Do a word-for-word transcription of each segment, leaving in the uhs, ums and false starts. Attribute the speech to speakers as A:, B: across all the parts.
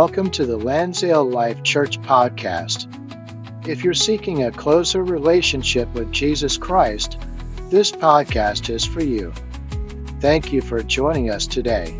A: Welcome to the Lansdale Life Church podcast. If you're seeking a closer relationship with Jesus Christ, this podcast is for you. Thank you for joining us today.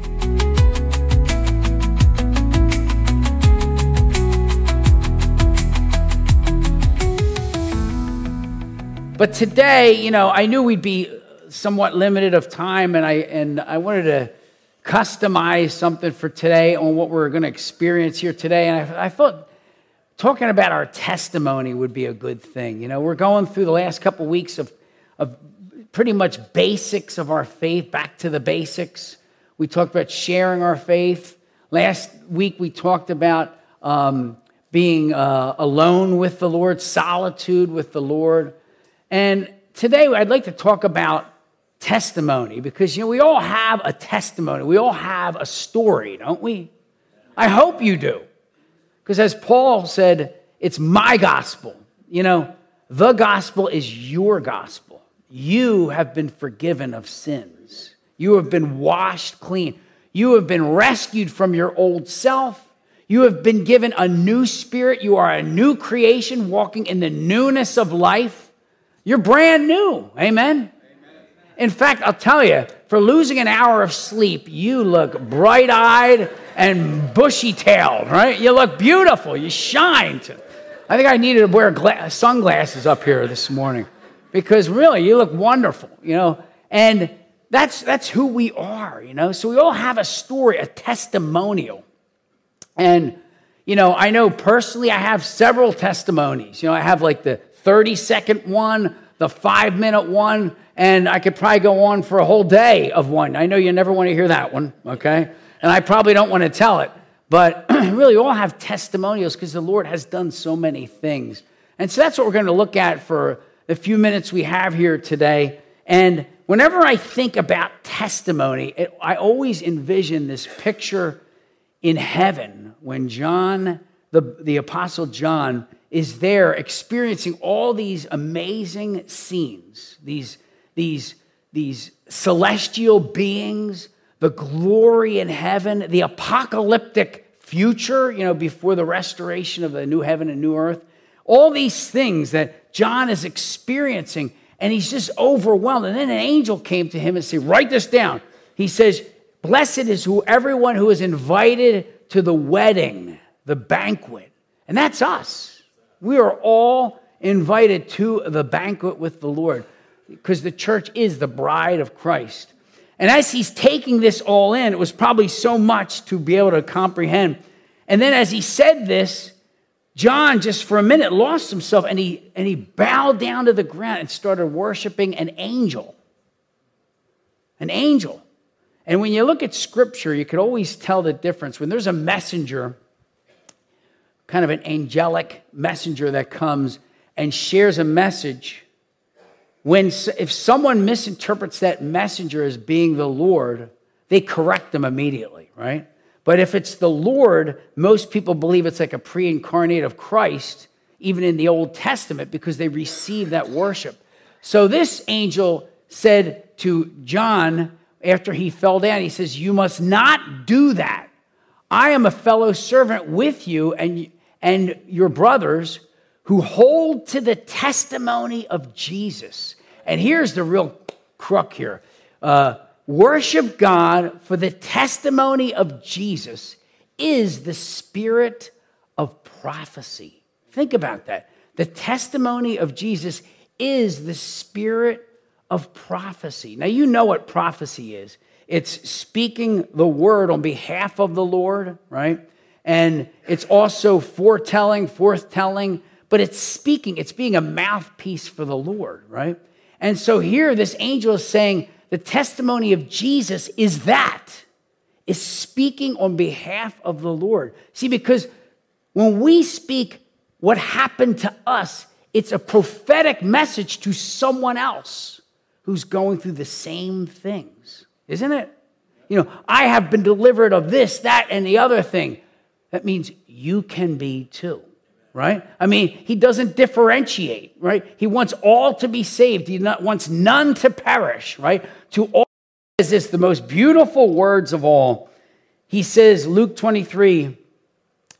B: But today, you know, I knew we'd be somewhat limited of time, and I and I wanted to customize something for today on what we're going to experience here today. And I, I thought talking about our testimony would be a good thing. You know, we're going through the last couple weeks of, of pretty much basics of our faith, back to the basics. We talked about sharing our faith. Last week we talked about um, being uh, alone with the Lord, solitude with the Lord. And today I'd like to talk about testimony, because, you know, we all have a testimony. We all have a story, don't we? I hope you do. Because as Paul said, it's my gospel. You know, the gospel is your gospel. You have been forgiven of sins. You have been washed clean. You have been rescued from your old self. You have been given a new spirit. You are a new creation walking in the newness of life. You're brand new. Amen? In fact, I'll tell you, for losing an hour of sleep, you look bright-eyed and bushy-tailed, right? You look beautiful. You shine. I think I needed to wear gla- sunglasses up here this morning, because really, you look wonderful, you know? And that's that's who we are, you know? So we all have a story, a testimonial. And, you know, I know personally I have several testimonies. You know, I have like the thirty-second one, the five-minute one, and I could probably go on for a whole day of one. I know you never want to hear that one, okay? And I probably don't want to tell it. But really, we all have testimonials because the Lord has done so many things. And so that's what we're going to look at for the few minutes we have here today. And whenever I think about testimony, it, I always envision this picture in heaven when John, the, the Apostle John, is there experiencing all these amazing scenes, these These, these celestial beings, the glory in heaven, the apocalyptic future, you know, before the restoration of the new heaven and new earth. All these things that John is experiencing, and he's just overwhelmed. And then an angel came to him and said, write this down. He says, blessed is who everyone who is invited to the wedding, the banquet. And that's us. We are all invited to the banquet with the Lord, because the church is the bride of Christ. And as he's taking this all in, it was probably so much to be able to comprehend. And then as he said this, John just for a minute lost himself, and he, and he bowed down to the ground and started worshiping an angel. An angel. And when you look at Scripture, you could always tell the difference. When there's a messenger, kind of an angelic messenger that comes and shares a message, When if someone misinterprets that messenger as being the Lord, they correct them immediately, right? But if it's the Lord, most people believe it's like a pre-incarnate of Christ, even in the Old Testament, because they receive that worship. So this angel said to John, after he fell down, he says, you must not do that. I am a fellow servant with you and, and your brothers who hold to the testimony of Jesus. And here's the real crook here. Uh, worship God, for the testimony of Jesus is the spirit of prophecy. Think about that. The testimony of Jesus is the spirit of prophecy. Now, you know what prophecy is. It's speaking the word on behalf of the Lord, right? And it's also foretelling, forthtelling, but it's speaking, it's being a mouthpiece for the Lord, right? And so here this angel is saying the testimony of Jesus is that, is speaking on behalf of the Lord. See, because when we speak what happened to us, it's a prophetic message to someone else who's going through the same things, isn't it? You know, I have been delivered of this, that, and the other thing. That means you can be too. Right? I mean, he doesn't differentiate, right? He wants all to be saved. He not, wants none to perish, right? To all is this, the most beautiful words of all. He says, Luke twenty-three,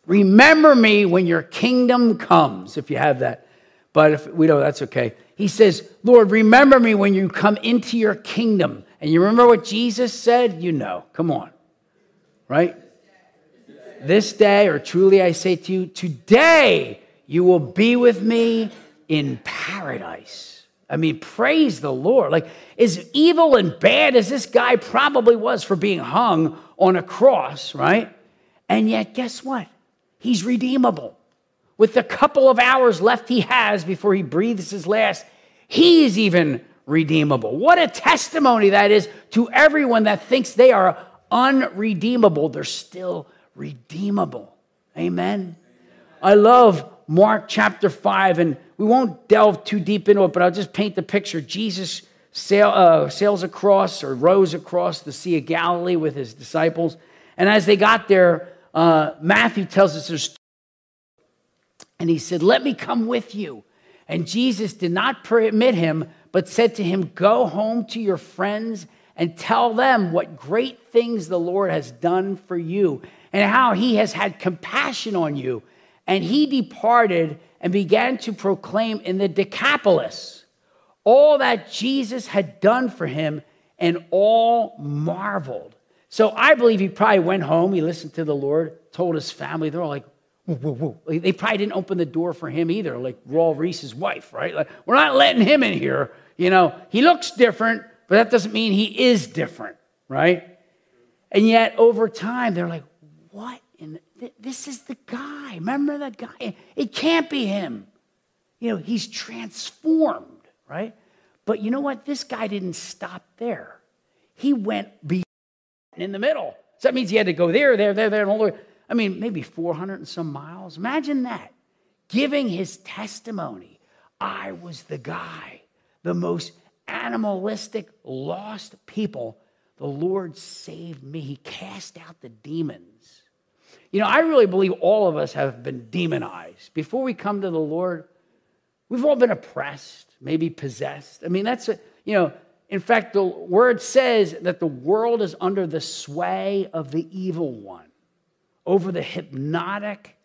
B: remember me when your kingdom comes, if you have that. But if we don't, that's okay. He says, Lord, remember me when you come into your kingdom. And you remember what Jesus said? You know, come on, right? This day, or truly I say to you, today you will be with me in paradise. I mean, praise the Lord. Like, as evil and bad as this guy probably was for being hung on a cross, right? And yet, guess what? He's redeemable. With the couple of hours left he has before he breathes his last, he's even redeemable. What a testimony that is to everyone that thinks they are unredeemable. They're still redeemable. Amen. I love Mark chapter five, and we won't delve too deep into it, but I'll just paint the picture. Jesus sail, uh, sails across or rows across the Sea of Galilee with his disciples. And as they got there, uh, Matthew tells us there's and he said, let me come with you. And Jesus did not permit him, but said to him, go home to your friends and tell them what great things the Lord has done for you and how he has had compassion on you. And he departed and began to proclaim in the Decapolis all that Jesus had done for him, and all marveled. So I believe he probably went home, he listened to the Lord, told his family, they're all like, whoa, whoa, whoa. They probably didn't open the door for him either, like Raul Reese's wife, right? Like, we're not letting him in here. You know, he looks different, but that doesn't mean he is different, right? And yet over time, they're like, what? In th- this is the guy. Remember that guy? It can't be him. You know, he's transformed, right? But you know what? This guy didn't stop there. He went beyond in the middle. So that means he had to go there, there, there, there, and all the way. I mean, maybe four hundred and some miles. Imagine that. Giving his testimony. I was the guy, the most animalistic, lost people. The Lord saved me. He cast out the demons. You know, I really believe all of us have been demonized. Before we come to the Lord, we've all been oppressed, maybe possessed. I mean, that's, a, you know, in fact, the word says that the world is under the sway of the evil one, over the hypnotic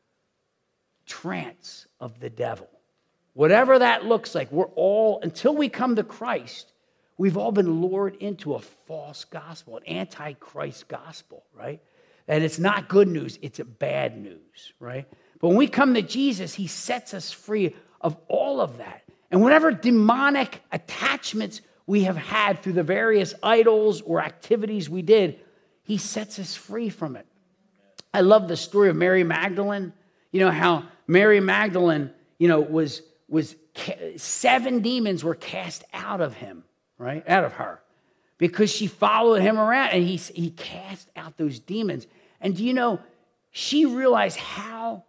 B: trance of the devil. Whatever that looks like, we're all, until we come to Christ, we've all been lured into a false gospel, an anti-Christ gospel, right? And it's not good news, it's a bad news, right? But when we come to Jesus, he sets us free of all of that. And whatever demonic attachments we have had through the various idols or activities we did, he sets us free from it. I love the story of Mary Magdalene. You know how Mary Magdalene, you know, was, was seven demons were cast out of him, right? Out of her. Because she followed him around and he, he cast out those demons. And do you know, she realized how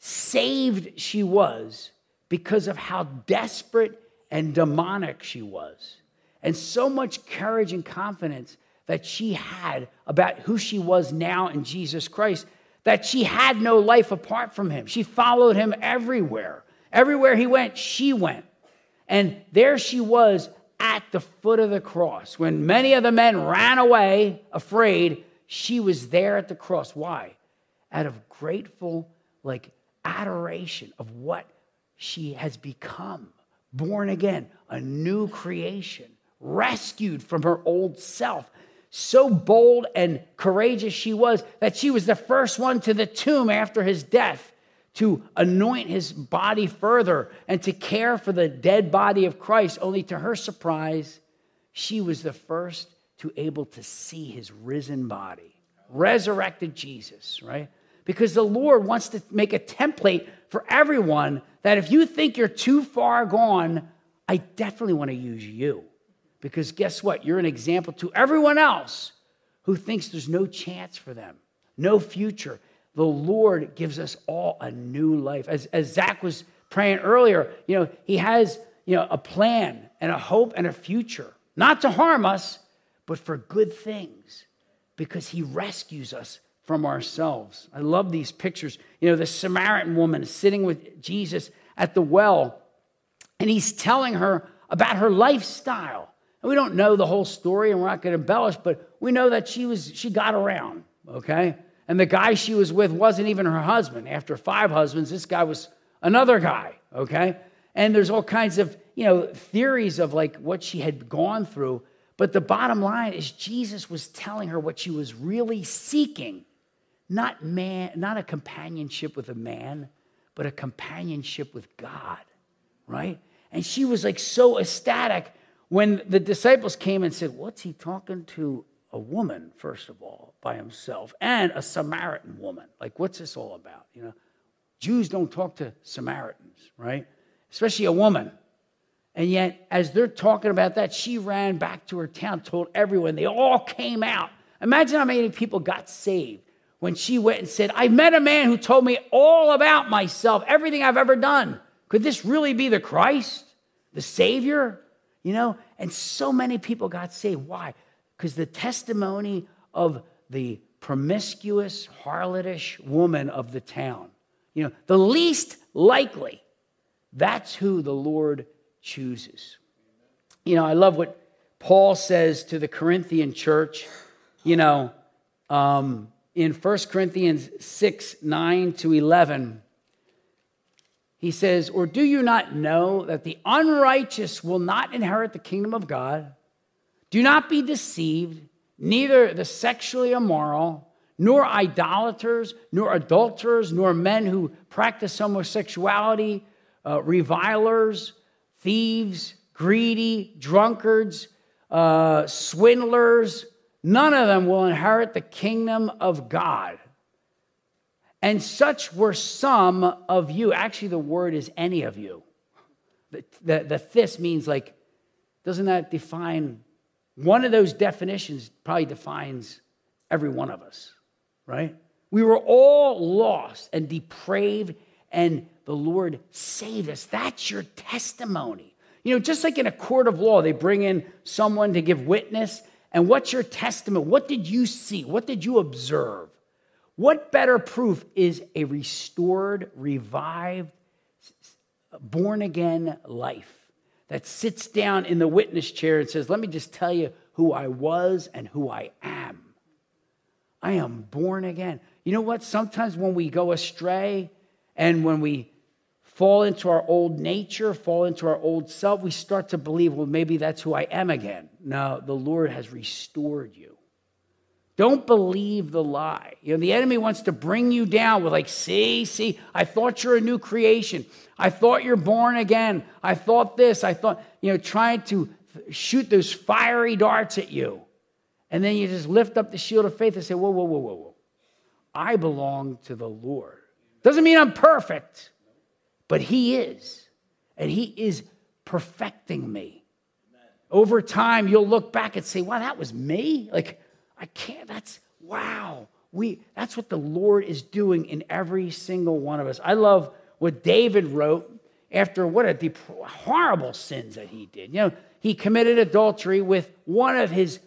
B: saved she was because of how desperate and demonic she was. And so much courage and confidence that she had about who she was now in Jesus Christ, that she had no life apart from him. She followed him everywhere. Everywhere he went, she went. And there she was at the foot of the cross. When many of the men ran away, afraid, she was there at the cross. Why? Out of grateful, like, adoration of what she has become. Born again, a new creation, rescued from her old self. So bold and courageous she was that she was the first one to the tomb after his death to anoint his body further and to care for the dead body of Christ. Only to her surprise, she was the first to able to see his risen body, resurrected Jesus, right? Because the Lord wants to make a template for everyone that if you think you're too far gone, I definitely want to use you. Because guess what? You're an example to everyone else who thinks there's no chance for them, no future. The Lord gives us all a new life. As, as Zach was praying earlier, you know, he has, you know, a plan and a hope and a future, not to harm us, but for good things, because he rescues us from ourselves. I love these pictures. You know, the Samaritan woman sitting with Jesus at the well, and he's telling her about her lifestyle. And we don't know the whole story, and we're not going to embellish, but we know that she was she got around, okay? And the guy she was with wasn't even her husband. After five husbands, this guy was another guy, okay? And there's all kinds of, you know, theories of like what she had gone through. But the bottom line is Jesus was telling her what she was really seeking. Not man, not a companionship with a man, but a companionship with God, right? And she was like so ecstatic when the disciples came and said, what's he talking to a woman, first of all, by himself, and a Samaritan woman? Like, what's this all about? You know, Jews don't talk to Samaritans, right? Especially a woman. And yet, as they're talking about that, she ran back to her town, told everyone. They all came out. Imagine how many people got saved when she went and said, I met a man who told me all about myself, everything I've ever done. Could this really be the Christ, the Savior? You know, and so many people got saved. Why? Because the testimony of the promiscuous, harlotish woman of the town, you know, the least likely, that's who the Lord chooses. You know, I love what Paul says to the Corinthian church, you know, um, in First Corinthians six, nine to eleven. He says, or do you not know that the unrighteous will not inherit the kingdom of God? Do not be deceived, neither the sexually immoral, nor idolaters, nor adulterers, nor men who practice homosexuality, uh, revilers, thieves, greedy, drunkards, uh, swindlers, none of them will inherit the kingdom of God. And such were some of you. Actually, the word is any of you. The, the, the this means like, doesn't that define, one of those definitions probably defines every one of us, right? We were all lost and depraved, and the Lord saved us. That's your testimony. You know, just like in a court of law, they bring in someone to give witness. And what's your testimony? What did you see? What did you observe? What better proof is a restored, revived, born-again life that sits down in the witness chair and says, let me just tell you who I was and who I am. I am born again. You know what? Sometimes when we go astray and when we fall into our old nature, fall into our old self, we start to believe, well, maybe that's who I am again. No, the Lord has restored you. Don't believe the lie. You know, the enemy wants to bring you down with like, see, see, I thought you're a new creation. I thought you're born again. I thought this. I thought, you know, trying to shoot those fiery darts at you. And then you just lift up the shield of faith and say, whoa, whoa, whoa, whoa, whoa. I belong to the Lord. Doesn't mean I'm perfect, but he is. And he is perfecting me. Over time, you'll look back and say, wow, that was me? Like, I can't, that's, wow. We, that's what the Lord is doing in every single one of us. I love what David wrote after what a deep, horrible sins that he did. You know, he committed adultery with one of his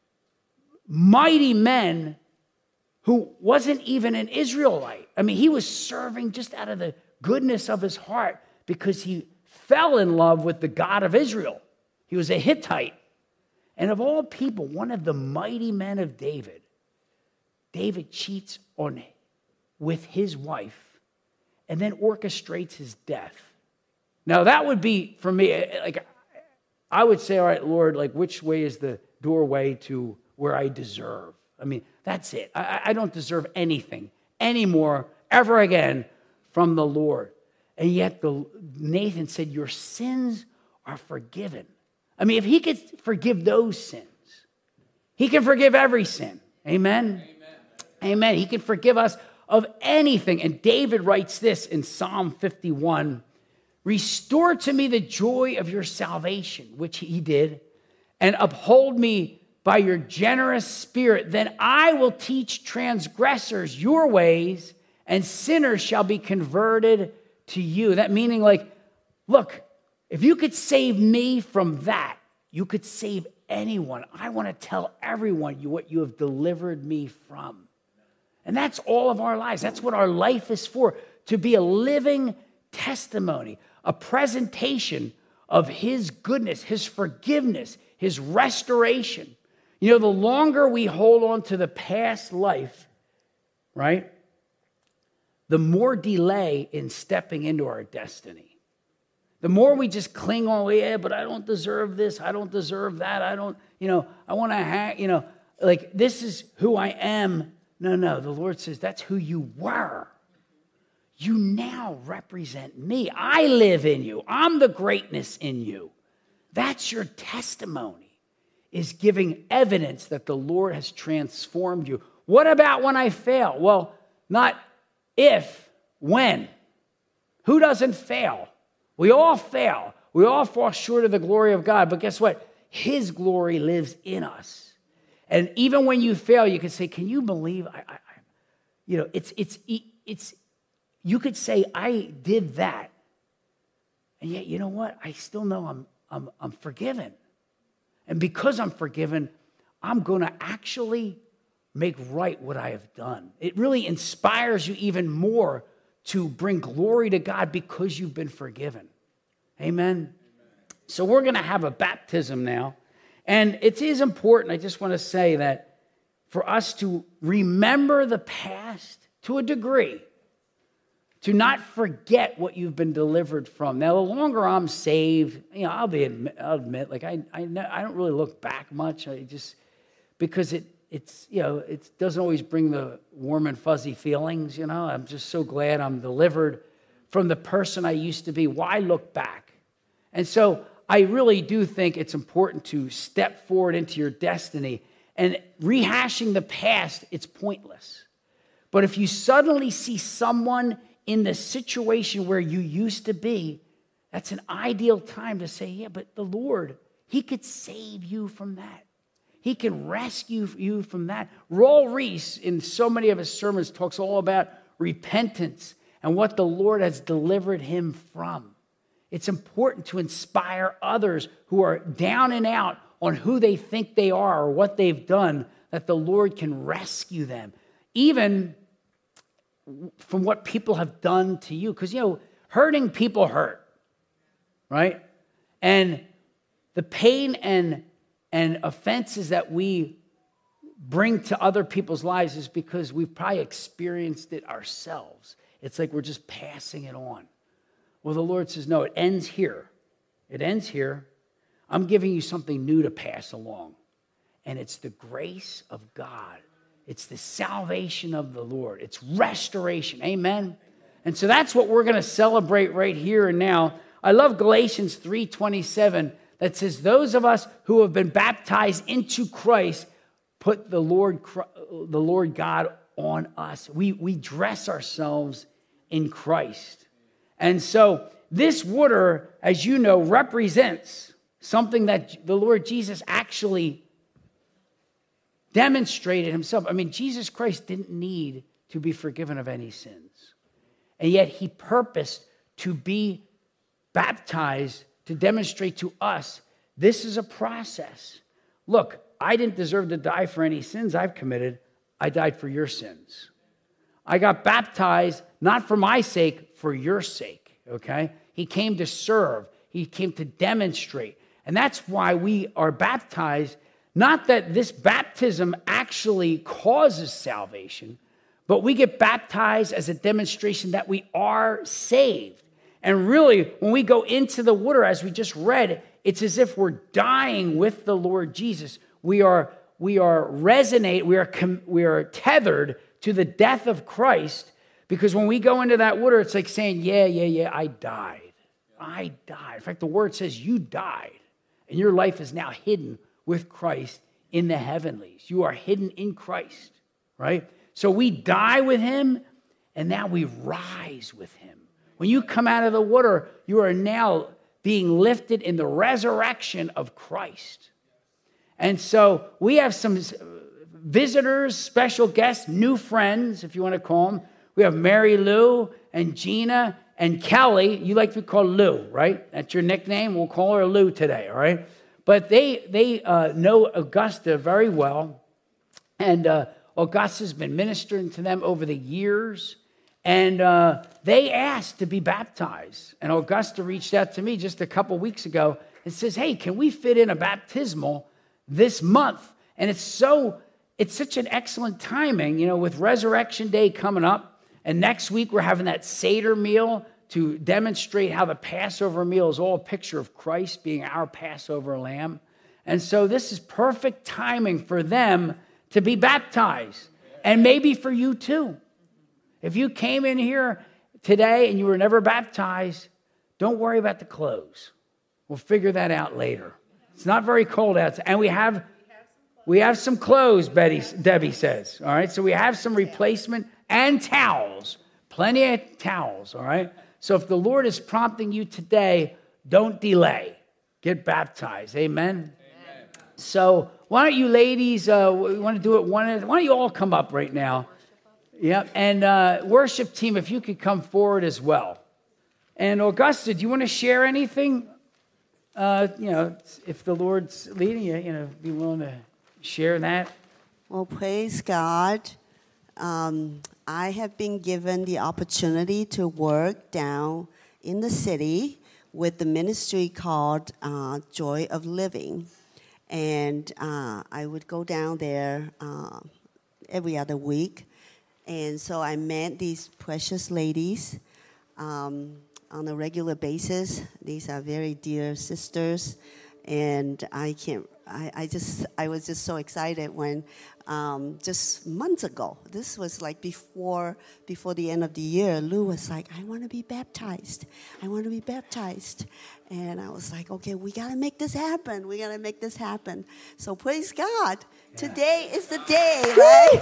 B: mighty men who wasn't even an Israelite. I mean, he was serving just out of the goodness of his heart because he fell in love with the God of Israel. He was a Hittite. And of all people, one of the mighty men of David, David cheats on with his wife and then orchestrates his death. Now, that would be, for me, like, I would say, all right, Lord, like, which way is the doorway to where I deserve? I mean, that's it. I, I don't deserve anything anymore, ever again, from the Lord. And yet, the, Nathan said, your sins are forgiven. I mean, if he could forgive those sins, he can forgive every sin. Amen? Amen. Amen. He can forgive us of anything. And David writes this in Psalm fifty-one, restore to me the joy of your salvation, which he did, and uphold me by your generous spirit. Then I will teach transgressors your ways, and sinners shall be converted to you. That meaning like, look, if you could save me from that, you could save anyone. I want to tell everyone you what you have delivered me from. And that's all of our lives. That's what our life is for, to be a living testimony, a presentation of his goodness, his forgiveness, his restoration. You know, the longer we hold on to the past life, right, the more delay in stepping into our destiny. The more we just cling on, yeah, but I don't deserve this, I don't deserve that, I don't, you know, I want to hang, you know, like this is who I am. No, no, the Lord says that's who you were. You now represent me. I live in you. I'm the greatness in you. That's your testimony, is giving evidence that the Lord has transformed you. What about when I fail? Well, not if, when. Who doesn't fail? We all fail. We all fall short of the glory of God. But guess what? His glory lives in us. And even when you fail, you can say, can you believe? I, I, I you know, it's, it's, it's, you could say, I did that. And yet, you know what? I still know I'm, I'm, I'm forgiven. And because I'm forgiven, I'm going to actually make right what I have done. It really inspires you even more to bring glory to God because you've been forgiven. Amen? Amen. So we're going to have a baptism now. And it is important, I just want to say that for us to remember the past to a degree, to not forget what you've been delivered from. Now, the longer I'm saved, you know, I'll be admit, I'll admit, like I, I, I don't really look back much. I just because it, it's, you know, it doesn't always bring the warm and fuzzy feelings. You know, I'm just so glad I'm delivered from the person I used to be. Why look back? And so I really do think it's important to step forward into your destiny. And rehashing the past, it's pointless. But if you suddenly see someone in the situation where you used to be, that's an ideal time to say, yeah, but the Lord, he could save you from that. He can rescue you from that. Raul Reese, in so many of his sermons, talks all about repentance and what the Lord has delivered him from. It's important to inspire others who are down and out on who they think they are or what they've done, that the Lord can rescue them, even from what people have done to you. Because, you know, hurting people hurt, right? And the pain and, and offenses that we bring to other people's lives is because we've probably experienced it ourselves. It's like we're just passing it on. Well, the Lord says, no, it ends here. It ends here. I'm giving you something new to pass along. And it's the grace of God. It's the salvation of the Lord. It's restoration. Amen? And so that's what we're going to celebrate right here and now. I love Galatians three twenty-seven that says, those of us who have been baptized into Christ put the Lord, the Lord God on us. We, we dress ourselves in Christ. And so this water, as you know, represents something that the Lord Jesus actually demonstrated himself. I mean, Jesus Christ didn't need to be forgiven of any sins. And yet he purposed to be baptized to demonstrate to us this is a process. Look, I didn't deserve to die for any sins I've committed. I died for your sins. I got baptized not for my sake, for your sake, okay? He came to serve. He came to demonstrate. And that's why we are baptized. Not that this baptism actually causes salvation, but we get baptized as a demonstration that we are saved. And really, when we go into the water, as we just read, it's as if we're dying with the Lord Jesus. We are, we are resonate, we are, we are tethered to the death of Christ, because when we go into that water, it's like saying, yeah, yeah, yeah, I died. I died. In fact, the word says you died, and your life is now hidden with Christ in the heavenlies. You are hidden in Christ, right? So we die with him, and now we rise with him. When you come out of the water, you are now being lifted in the resurrection of Christ. And so we have some visitors, special guests, new friends, if you want to call them. We have Mary Lou and Gina and Kelly. You like to be called Lou, right? That's your nickname. We'll call her Lou today, all right? But they they uh, know Augusta very well. And uh, Augusta's been ministering to them over the years. And uh, they asked to be baptized. And Augusta reached out to me just a couple weeks ago and says, hey, can we fit in a baptismal this month? And it's so... it's such an excellent timing, you know, with Resurrection Day coming up. And next week, we're having that Seder meal to demonstrate how the Passover meal is all a picture of Christ being our Passover lamb. And so this is perfect timing for them to be baptized. And maybe for you too. If you came in here today and you were never baptized, don't worry about the clothes. We'll figure that out later. It's not very cold outside. And we have we have some clothes, Betty, Debbie says. All right, so we have some replacement and towels. Plenty of towels, all right? So if the Lord is prompting you today, don't delay. Get baptized. Amen? Amen. So why don't you ladies, uh, we want to do it one at, why don't you all come up right now? Yeah, and uh, worship team, if you could come forward as well. And Augusta, do you want to share anything? Uh, you know, if the Lord's leading you, you know, be willing to share that.
C: Well, praise God. Um, I have been given the opportunity to work down in the city with the ministry called uh, Joy of Living. And uh, I would go down there uh, every other week. And so I met these precious ladies um, on a regular basis. These are very dear sisters. And I can't, I, I just, I was just so excited when um, just months ago, this was like before, before the end of the year, Lou was like, I want to be baptized. I want to be baptized. And I was like, okay, we got to make this happen. We got to make this happen. So praise God. Yeah. Today is the day, right?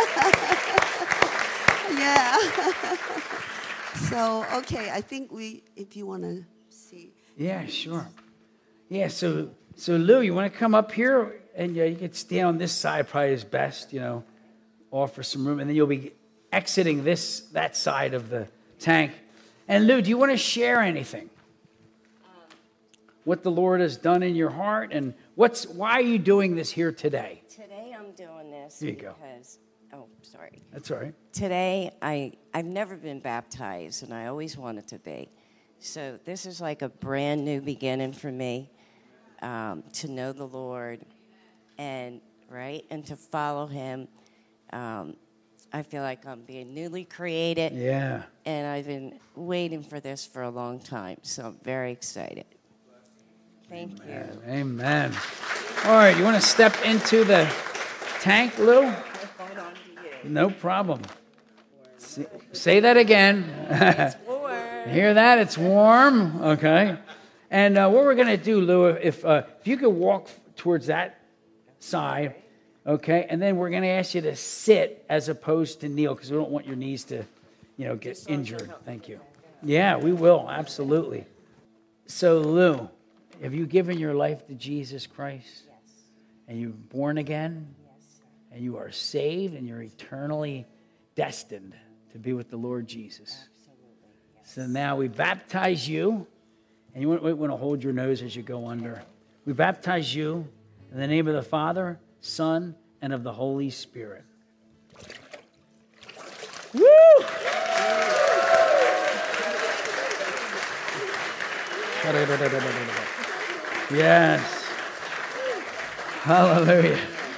C: Yeah. So, okay, I think we, if you want to see.
B: Yeah, sure. Yeah, so so Lou, you want to come up here? And yeah, you can stand on this side, probably is best, you know, offer some room. And then you'll be exiting this that side of the tank. And Lou, do you want to share anything? Um, what the Lord has done in your heart? And what's why are you doing this here today?
D: Today I'm doing this
B: here you
D: because,
B: go.
D: oh, sorry.
B: That's all right.
D: Today, I, I've never been baptized, and I always wanted to be. So this is like a brand new beginning for me. Um, to know the Lord and right and to follow him. um, I feel like I'm being newly created,
B: yeah
D: and I've been waiting for this for a long time, so I'm very excited. Thank
B: Amen.
D: you.
B: Amen. All right, you want to step into the tank, Lou?
D: Hold on to you.
B: No problem. Say, say that again.
D: It's warm.
B: Hear that? It's warm. Okay. And uh, what we're going to do, Lou, if uh, if you could walk towards that side, okay, and then we're going to ask you to sit as opposed to kneel because we don't want your knees to, you know, get injured. Thank you. Yeah, we will, absolutely. So, Lou, have you given your life to Jesus Christ?
D: Yes.
B: And you're born again?
D: Yes.
B: And you are saved and you're eternally destined to be with the Lord Jesus.
D: Absolutely. Yes.
B: So now we baptize you. And you want, want to hold your nose as you go under. We baptize you in the name of the Father, Son, and of the Holy Spirit. Woo! Yes. Hallelujah.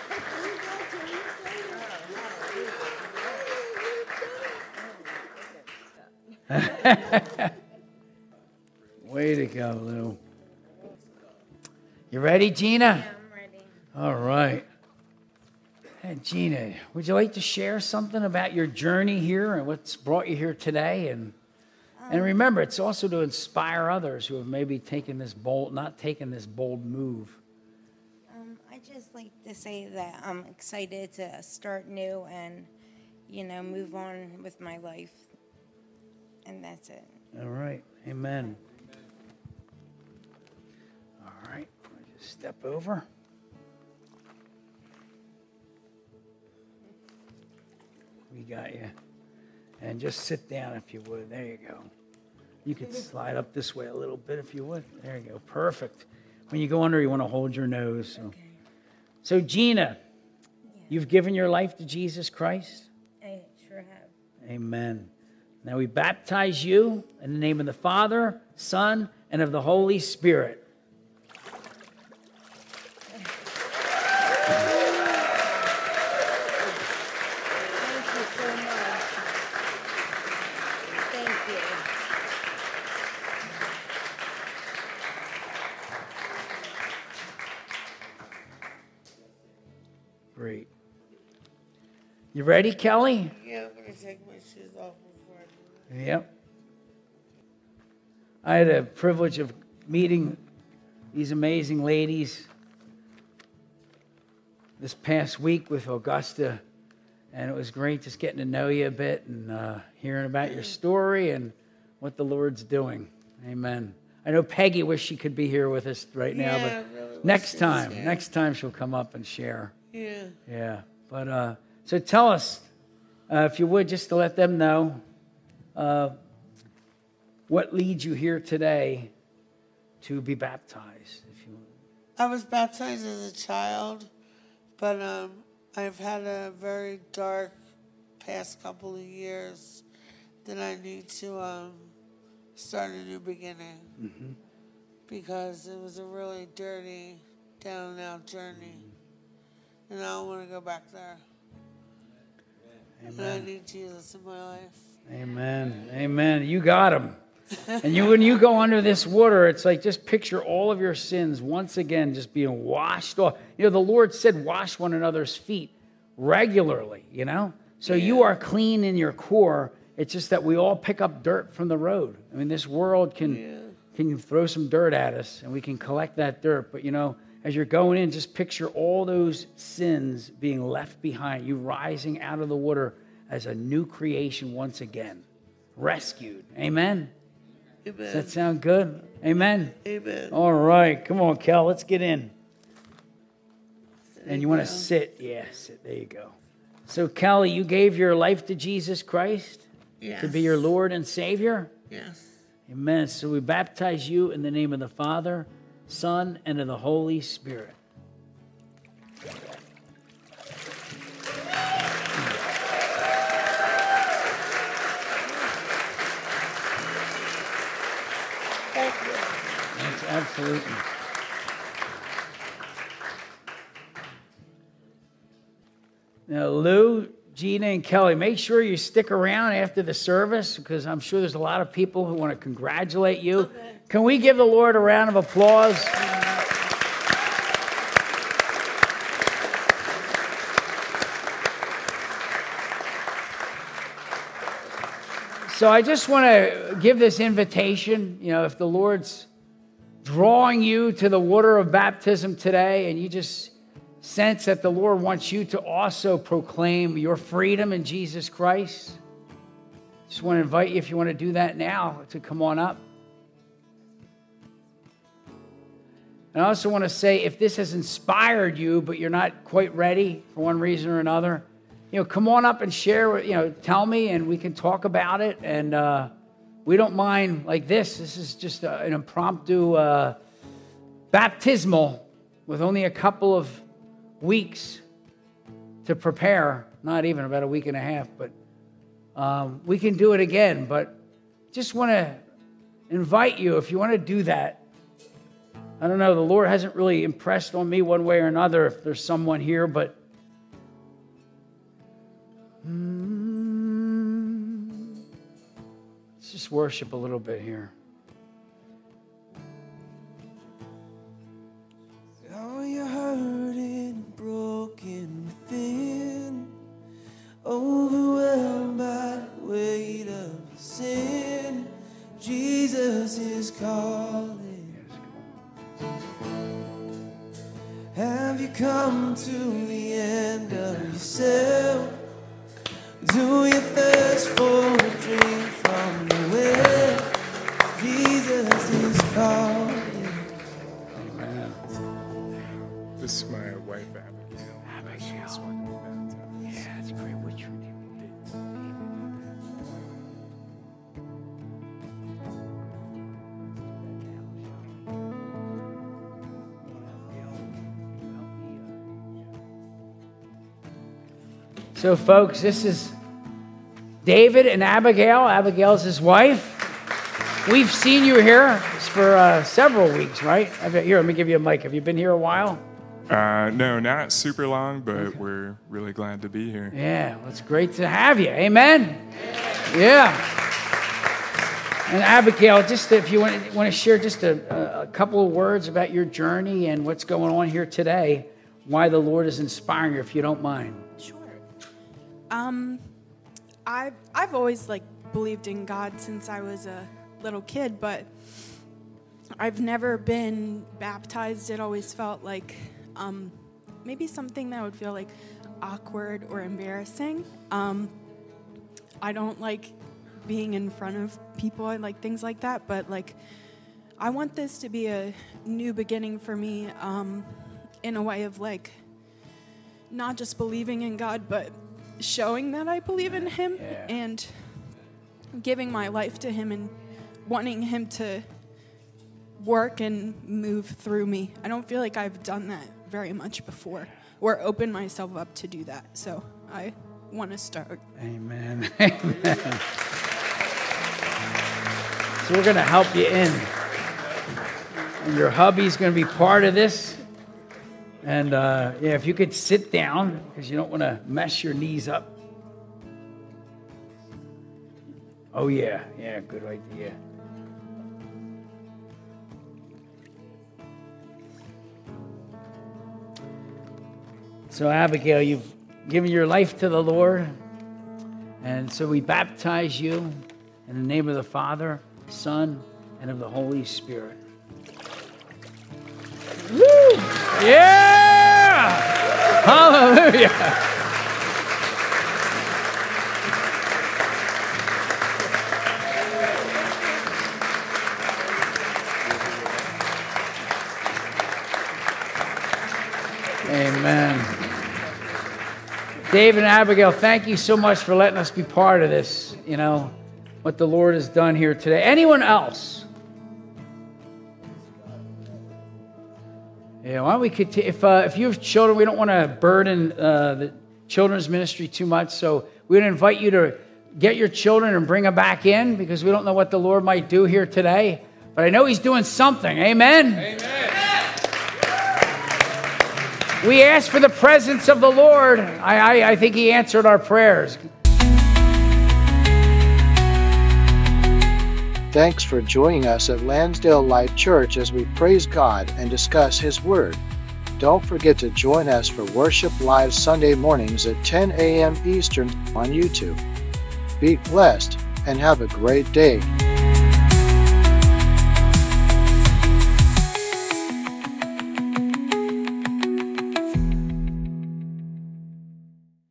B: Way to go, Lou. You ready, Gina?
E: Yeah, I'm ready.
B: All right. Hey, Gina, would you like to share something about your journey here and what's brought you here today? And um, and remember, it's also to inspire others who have maybe taken this bold, not taken this bold move.
E: Um, I just like to say that I'm excited to start new and, you know, move on with my life. And that's it.
B: All right. Amen. All right. Just step over. We got you. And just sit down if you would. There you go. You could slide up this way a little bit if you would. There you go. Perfect. When you go under, you want to hold your nose. So,
E: Okay.
B: so Gina,
E: Yeah.
B: you've given your life to Jesus Christ?
E: I sure have.
B: Amen. Now we baptize you in the name of the Father, Son, and of the Holy Spirit. You ready, Kelly?
F: Yeah, I'm going to take my shoes off before I do that.
B: Yep. I had a privilege of meeting these amazing ladies this past week with Augusta, and it was great just getting to know you a bit and uh, hearing about your story and what the Lord's doing. Amen. I know Peggy wished she could be here with us right now,
F: Yeah,
B: but
F: I really wish
B: next
F: she was
B: time,
F: here.
B: next time she'll come up and share.
F: Yeah.
B: Yeah. But uh, so tell us, uh, if you would, just to let them know, uh, what leads you here today to be baptized, if you would.
F: I was baptized as a child, but um, I've had a very dark past couple of years that I need to um, start a new beginning.
B: Mm-hmm.
F: Because it was a really dirty, down and out journey. And I don't want to go back there.
B: Amen.
F: And I need Jesus in my life.
B: Amen. Amen. You got him. And you, when you go under this water, it's like just picture all of your sins once again just being washed off. You know, the Lord said, wash one another's feet regularly, you know? So
F: Yeah.
B: you are clean in your core. It's just that we all pick up dirt from the road. I mean, this world can,
F: Yeah.
B: can throw some dirt at us, and we can collect that dirt. But, you know, as you're going in, just picture all those sins being left behind, you rising out of the water as a new creation once again, rescued. Amen?
F: Amen.
B: Does that sound good? Amen?
F: Amen.
B: All right. Come on, Kel. Let's get in.
F: Sit
B: And you want to
F: down.
B: sit. Yeah, sit. There you go. So, Kelly, you gave your life to Jesus Christ
F: Yes.
B: to be your Lord and Savior?
F: Yes.
B: Amen. So we baptize you in the name of the Father, Son, and of the Holy Spirit.
F: Thank you.
B: That's absolutely. Now, Lou, Gina, and Kelly, make sure you stick around after the service because I'm sure there's a lot of people who want to congratulate you.
F: Okay.
B: Can we give the Lord a round of applause? So I just want to give this invitation. You know, if the Lord's drawing you to the water of baptism today and you just sense that the Lord wants you to also proclaim your freedom in Jesus Christ, just want to invite you, if you want to do that now, to come on up. And I also want to say, if this has inspired you, but you're not quite ready for one reason or another, you know, come on up and share, you know, tell me and we can talk about it. And uh, we don't mind like this. This is just a, an impromptu uh, baptismal with only a couple of weeks to prepare. Not even about a week and a half, but um, we can do it again. But just want to invite you, if you want to do that. I don't know, the Lord hasn't really impressed on me one way or another if there's someone here, but mm, let's just worship a little bit here.
G: Oh, you're hurting, broken within, overwhelmed by the weight of sin. Jesus is calling. Have you come to the end of yourself? Do you thirst for a drink from the well? Jesus is calling.
B: Amen.
H: This is my wife, Abigail.
B: Abigail.
H: She's wanting to be baptized.
B: Yeah, that's great. What's your name? So, folks, this is David and Abigail. Abigail's his wife. We've seen you here for uh, several weeks, right? Here, let me give you a mic. Have you been here a while?
H: Uh, no, not super long, but we're really glad to be here.
B: Yeah, well, it's great to have you. Amen? Yeah. And Abigail, just if you want, want to share just a, a couple of words about your journey and what's going on here today, why the Lord is inspiring you, if you don't mind.
I: Sure. Um, I've, I've always, like, believed in God since I was a little kid, but I've never been baptized. It always felt like um, maybe something that would feel, like, awkward or embarrassing. Um, I don't like being in front of people. I like things like that, but, like, I want this to be a new beginning for me um, in a way of, like, not just believing in God, but showing that I believe in Him yeah. and giving my life to Him and wanting Him to work and move through me. I don't feel like I've done that very much before or opened myself up to do that. So I want to start.
B: Amen. Amen. So we're going to help you in. And your hubby's going to be part of this. And uh, yeah, if you could sit down, because you don't want to mess your knees up. Oh, yeah. Yeah, good idea. So, Abigail, you've given your life to the Lord. And so we baptize you in the name of the Father, Son, and of the Holy Spirit. Woo! Yeah! Hallelujah! Amen. Dave and Abigail, thank you so much for letting us be part of this, you know, what the Lord has done here today. Anyone else? Yeah, why don't we continue? If, uh, if you have children, we don't want to burden uh, the children's ministry too much, so we would invite you to get your children and bring them back in, because we don't know what the Lord might do here today. But I know He's doing something. Amen? Amen. We asked for the presence of the Lord. I, I, I think He answered our prayers.
A: Thanks for joining us at Lansdale Life Church as we praise God and discuss His Word. Don't forget to join us for Worship Live Sunday mornings at ten a.m. Eastern on YouTube. Be blessed and have a great day.